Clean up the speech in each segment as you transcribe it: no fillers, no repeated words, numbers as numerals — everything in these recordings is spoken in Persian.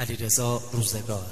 علیرضا روزگار.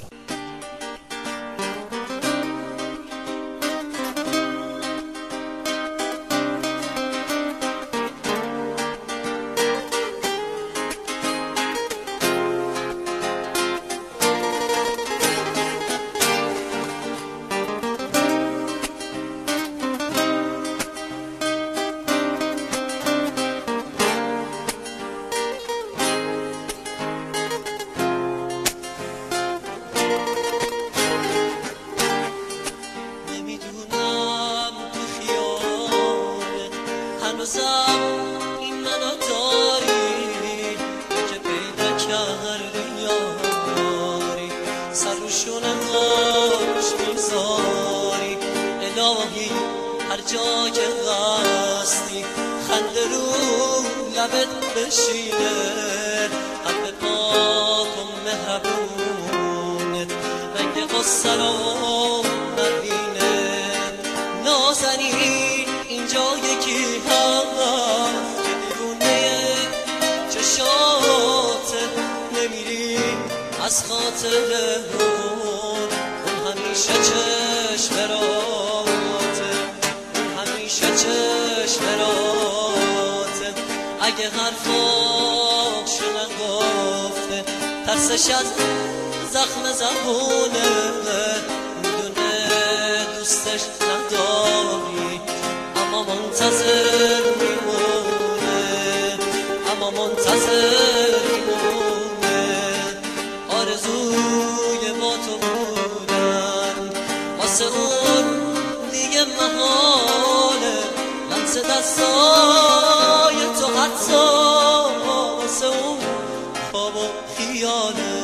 هنوزم این منو داری که پیدا کردی یاری سر و شونه خوش میذاری الهی هر جا که هستی خنده رو لبت بشینه قلب پاک و مهربونت رنگ غصه رو نبینه نازنین اینجا یکی هست که دیوونه چشات نمیری از خاطر اون همیشه چشم راته اون همیشه چشم راته اگه حرفاشو نگفته ترسش از زخم زبونه میدونه دوستش نداری اما منتظر میمونه اما منتظر میمونه آرزوی با تو بودن واسه اون دیگه محاله لمس دستای تو حتی واسه اون خواب و خیاله